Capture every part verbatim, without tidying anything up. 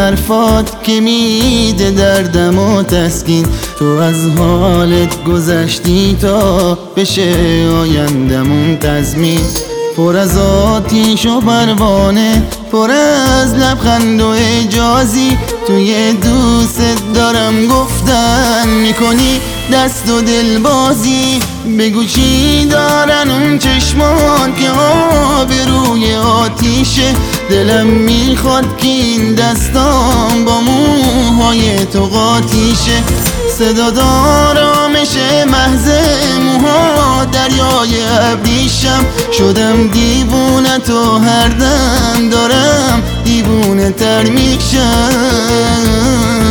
حرفات که میده دردم و تسکین. تو از حالت گذشتی تا بشه آیندمون تضمین. پر از آتیش و پروانه، پر از لبخند و اجازی، توی دوست دارم گفتن میکنی دست و دل بازی. بگو چی دارن اون چشمان که آب روی آتیشه، دلم میخواد که این دستام با موهای تو قاطیشه. صدا دارامش محض موها دریای ابریشم، شدم دیوونه تو هر دم دارم دیوونه تر میشم.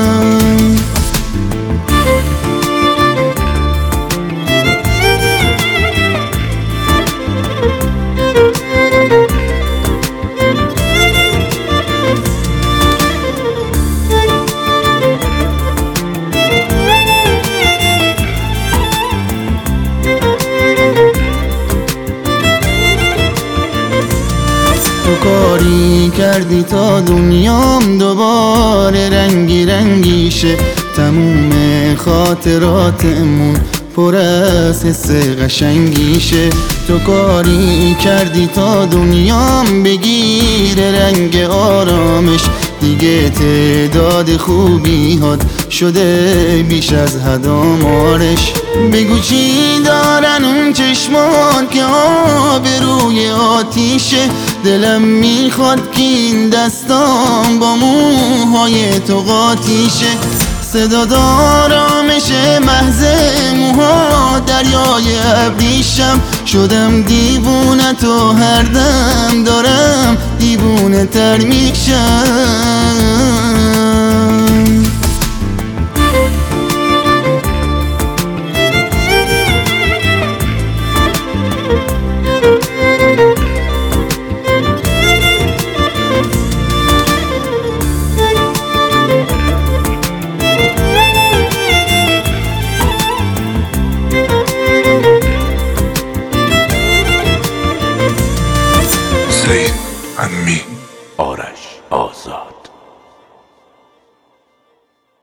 تو کاری کردی تا دنیام دوباره رنگی رنگیشه، تموم خاطراتمون پر از حس قشنگیشه. تو کاری کردی تا دنیام بگیره رنگ آرامش، دیگه تعداد خوبی هات شده بیش از حد آمارش. بگو چی دارن اون چشمان که آب روی آتیشه، دلم میخواد که این دستام با موهای تو قاطیشه. صدا دارامش محض موها دریای ابریشم، شدم دیوونه تو هر دم دارم دیوونه تر میشم. Zaid and me. آرش